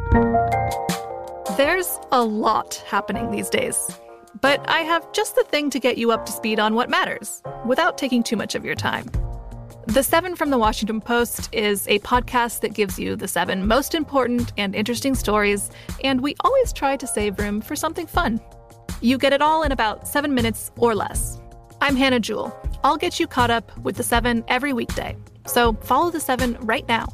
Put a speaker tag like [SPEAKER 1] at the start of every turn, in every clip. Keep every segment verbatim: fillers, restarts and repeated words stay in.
[SPEAKER 1] There's a lot happening these days, but I have just the thing to get you up to speed on what matters, without taking too much of your time. The Seven from the Washington Post is a podcast that gives you the seven most important and interesting stories, and we always try to save room for something fun. You get it all in about seven minutes or less. I'm Hannah Jewell. I'll get you caught up with the Seven every weekday, so follow the Seven right now.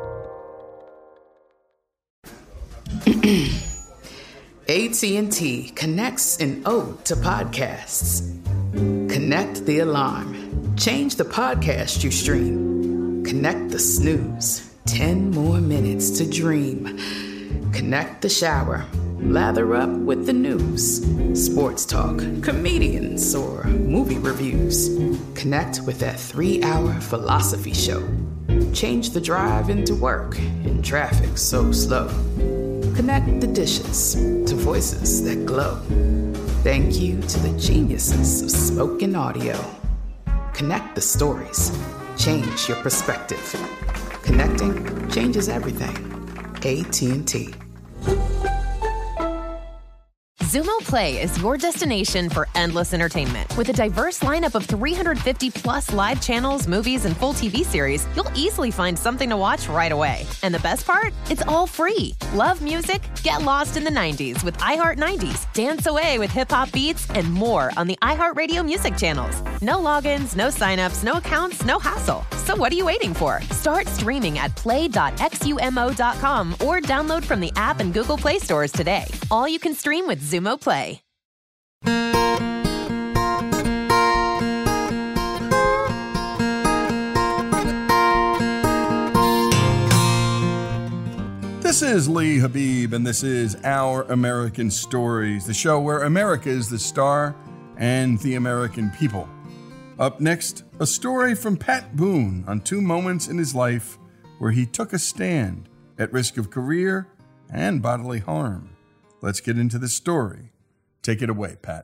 [SPEAKER 2] A T and T connects an ode to podcasts. Connect the alarm. Change the podcast you stream. Connect the snooze. Ten more minutes to dream. Connect the shower. Lather up with the news. Sports talk, comedians, or movie reviews. Connect with that three-hour philosophy show. Change the drive into work in traffic so slow. Connect the dishes to voices that glow. Thank you to the geniuses of spoken audio. Connect the stories. Change your perspective. Connecting changes everything. A T and T.
[SPEAKER 3] Xumo Play is your destination for endless entertainment. With a diverse lineup of three hundred fifty plus live channels, movies, and full T V series, you'll easily find something to watch right away. And the best part? It's all free. Love music? Get lost in the nineties with iHeart nineties, dance away with hip-hop beats, and more on the iHeartRadio music channels. No logins, no signups, no accounts, no hassle. So what are you waiting for? Start streaming at play dot xumo dot com or download from the app and Google Play stores today. All you can stream with Xumo Play.
[SPEAKER 4] This is Lee Habib, and this is Our American Stories, the show where America is the star and the American people. Up next, a story from Pat Boone on two moments in his life where he took a stand at risk of career and bodily harm. Let's get into the story. Take it away, Pat.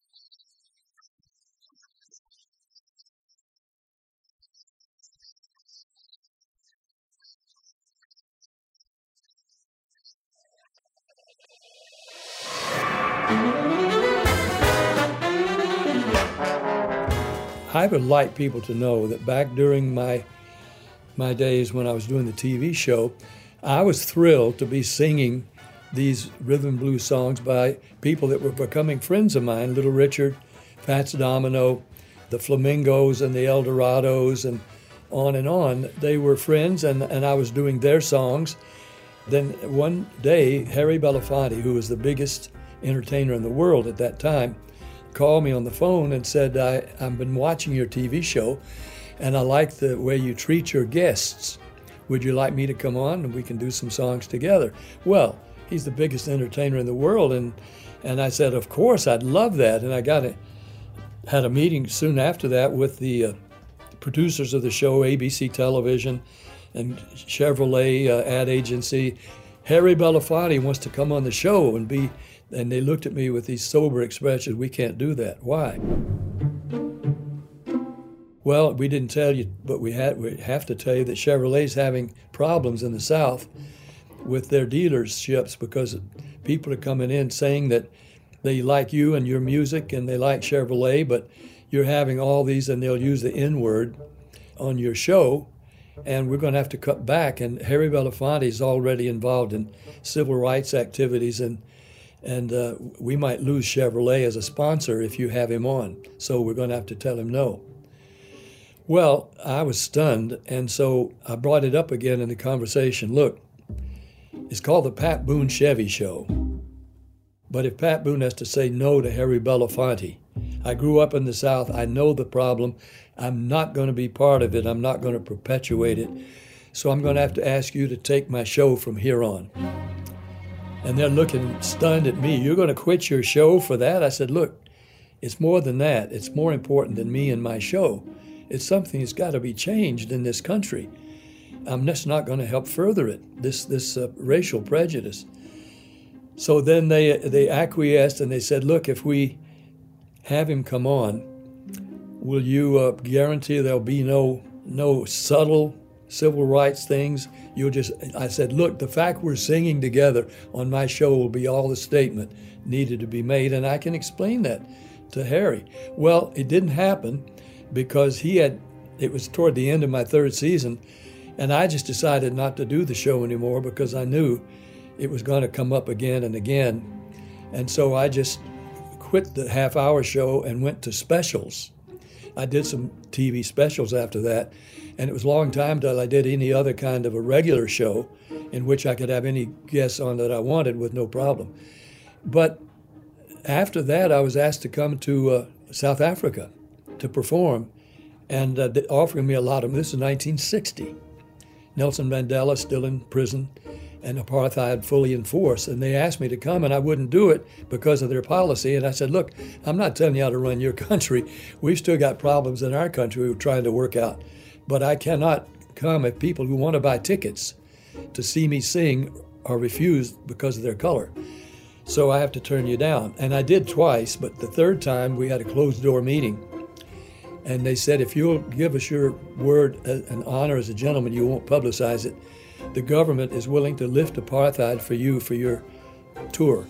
[SPEAKER 5] I would like people to know that back during my my days when I was doing the T V show, I was thrilled to be singing these rhythm and blues songs by people that were becoming friends of mine, Little Richard, Fats Domino, the Flamingos and the Eldorados, and on and on. They were friends, and, and I was doing their songs. Then one day, Harry Belafonte, who was the biggest entertainer in the world at that time, called me on the phone and said, I, I've been watching your T V show, and I like the way you treat your guests. Would you like me to come on and we can do some songs together? Well, he's the biggest entertainer in the world, and and I said, of course, I'd love that. And I got a, had a meeting soon after that with the uh, producers of the show, A B C Television and Chevrolet uh, ad agency. Harry Belafonte wants to come on the show and be, and they looked at me with these sober expressions. We can't do that. Why? Well, we didn't tell you, but we had we have to tell you that Chevrolet's having problems in the South with their dealerships because people are coming in saying that they like you and your music and they like Chevrolet, but you're having all these and they'll use the N-word on your show, and we're going to have to cut back. And Harry Belafonte is already involved in civil rights activities, and and uh, we might lose Chevrolet as a sponsor if you have him on. So we're going to have to tell him no. Well, I was stunned, and so I brought it up again in the conversation. Look, it's called the Pat Boone Chevy Show. But if Pat Boone has to say no to Harry Belafonte, I grew up in the South, I know the problem, I'm not going to be part of it, I'm not going to perpetuate it, so I'm going to have to ask you to take my show from here on. And they're looking stunned at me. You're going to quit your show for that? I said, look, it's more than that. It's more important than me and my show. It's something that's got to be changed in this country. I'm just not going to help further it, this this uh, racial prejudice. So then they they acquiesced and they said, look, if we have him come on, will you uh, guarantee there'll be no no subtle civil rights things, you'll just, I said, look, the fact we're singing together on my show will be all the statement needed to be made, and I can explain that to Harry. Well, it didn't happen because he had, it was toward the end of my third season, and I just decided not to do the show anymore because I knew it was going to come up again and again. And so I just quit the half-hour show and went to specials. I did some T V specials after that, and it was a long time till I did any other kind of a regular show in which I could have any guests on that I wanted with no problem. But after that, I was asked to come to uh, South Africa to perform, and uh, offering me a lot of them. This is nineteen sixty. Nelson Mandela still in prison, and apartheid fully in force. And they asked me to come, and I wouldn't do it because of their policy. And I said, look, I'm not telling you how to run your country. We've still got problems in our country we're trying to work out. But I cannot come if people who want to buy tickets to see me sing are refused because of their color. So I have to turn you down. And I did twice, but the third time we had a closed-door meeting. And they said, if you'll give us your word and honor as a gentleman, you won't publicize it. The government is willing to lift apartheid for you for your tour.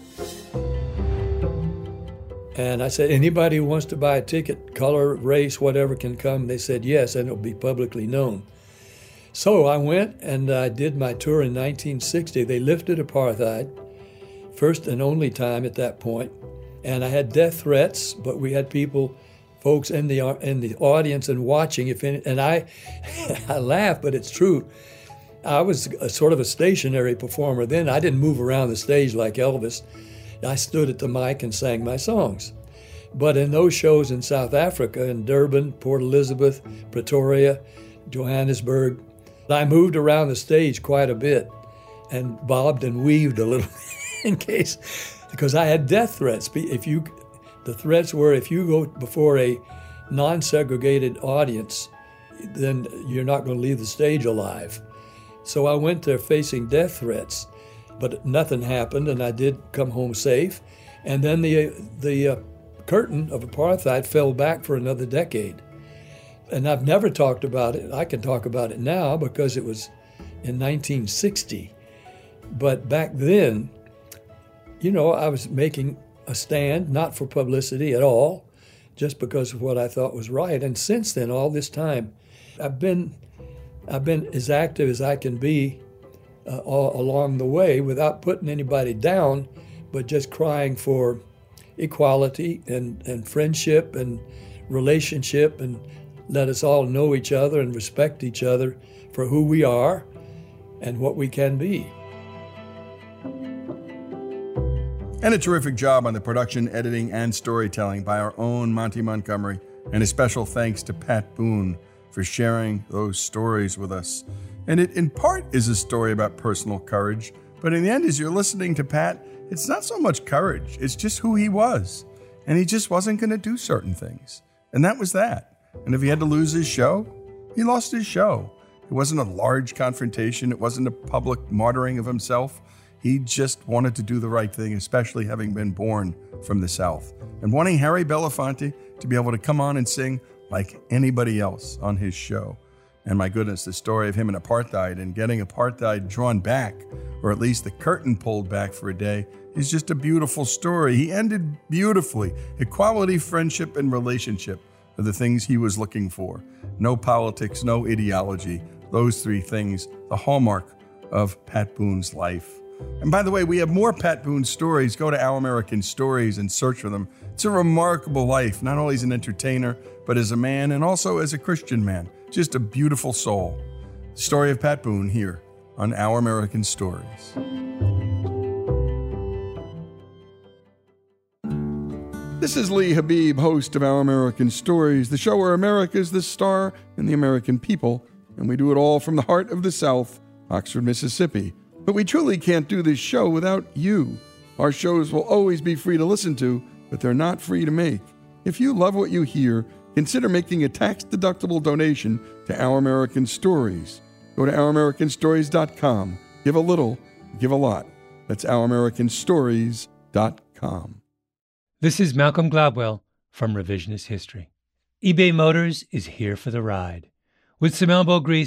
[SPEAKER 5] And I said, anybody who wants to buy a ticket, color, race, whatever, can come. They said yes, and it'll be publicly known. So I went and I did my tour in nineteen sixty. They lifted apartheid, first and only time at that point. And I had death threats, but we had people, folks in the in the audience and watching. If any, and I, I laugh, but it's true. I was a sort of a stationary performer then. I didn't move around the stage like Elvis. I stood at the mic and sang my songs. But in those shows in South Africa, in Durban, Port Elizabeth, Pretoria, Johannesburg, I moved around the stage quite a bit and bobbed and weaved a little in case, because I had death threats. If you, the threats were, if you go before a non-segregated audience, then you're not going to leave the stage alive. So I went there facing death threats, but nothing happened, and I did come home safe. And then the the uh, curtain of apartheid fell back for another decade. And I've never talked about it. I can talk about it now because it was in nineteen sixty. But back then, you know, I was making a stand, not for publicity at all, just because of what I thought was right. And since then, all this time, I've been I've been as active as I can be uh, all along the way without putting anybody down, but just crying for equality and, and friendship and relationship, and let us all know each other and respect each other for who we are and what we can be.
[SPEAKER 4] And a terrific job on the production, editing, and storytelling by our own Monty Montgomery. And a special thanks to Pat Boone for sharing those stories with us. And it, in part, is a story about personal courage. But in the end, as you're listening to Pat, it's not so much courage. It's just who he was. And he just wasn't going to do certain things. And that was that. And if he had to lose his show, he lost his show. It wasn't a large confrontation. It wasn't a public martyring of himself. He just wanted to do the right thing, especially having been born from the South. And wanting Harry Belafonte to be able to come on and sing like anybody else on his show. And my goodness, the story of him in apartheid and getting apartheid drawn back, or at least the curtain pulled back for a day, is just a beautiful story. He ended beautifully. Equality, friendship, and relationship are the things he was looking for. No politics, no ideology. Those three things, the hallmark of Pat Boone's life. And by the way, we have more Pat Boone stories. Go to Our American Stories and search for them. It's a remarkable life, not only as an entertainer, but as a man and also as a Christian man. Just a beautiful soul. The story of Pat Boone here on Our American Stories. This is Lee Habib, host of Our American Stories, the show where America is the star and the American people, and we do it all from the heart of the South, Oxford, Mississippi. But we truly can't do this show without you. Our shows will always be free to listen to, but they're not free to make. If you love what you hear, consider making a tax-deductible donation to Our American Stories. Go to our american stories dot com. Give a little, give a lot. That's our american stories dot com.
[SPEAKER 6] This is Malcolm Gladwell from Revisionist History. eBay Motors is here for the ride. With some elbow grease,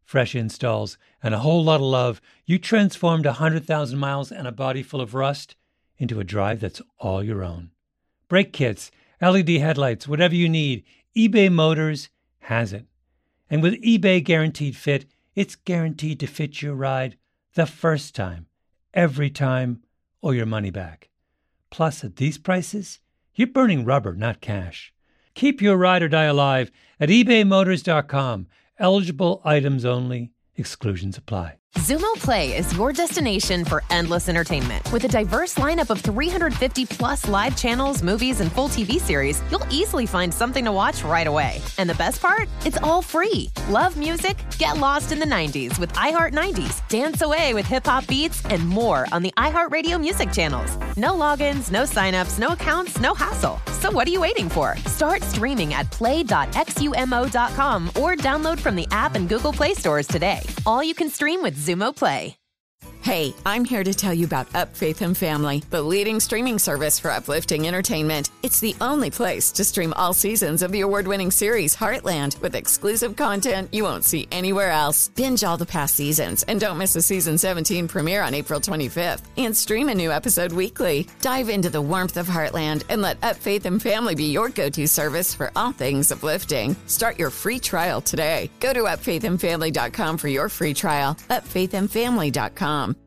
[SPEAKER 6] fresh installs, and a whole lot of love, you transformed one hundred thousand miles and a body full of rust into a drive that's all your own. Brake kits, L E D headlights, whatever you need, eBay Motors has it. And with eBay Guaranteed Fit, it's guaranteed to fit your ride the first time, every time, or your money back. Plus, at these prices, you're burning rubber, not cash. Keep your ride or die alive at ebay motors dot com. Eligible items only. Exclusions apply.
[SPEAKER 3] Zumo Play is your destination for endless entertainment. With a diverse lineup of three hundred fifty plus live channels, movies, and full T V series, you'll easily find something to watch right away. And the best part? It's all free. Love music? Get lost in the nineties with iHeart nineties. Dance away with hip-hop beats and more on the iHeartRadio music channels. No logins, no signups, no accounts, no hassle. So what are you waiting for? Start streaming at play dot xumo dot com or download from the app and Google Play stores today. All you can stream with Zumo Play.
[SPEAKER 7] Hey, I'm here to tell you about Up Faith and Family, the leading streaming service for uplifting entertainment. It's the only place to stream all seasons of the award-winning series Heartland with exclusive content you won't see anywhere else. Binge all the past seasons and don't miss the season seventeen premiere on April twenty-fifth. And stream a new episode weekly. Dive into the warmth of Heartland and let Up Faith and Family be your go-to service for all things uplifting. Start your free trial today. Go to up faith and family dot com for your free trial. up faith and family dot com.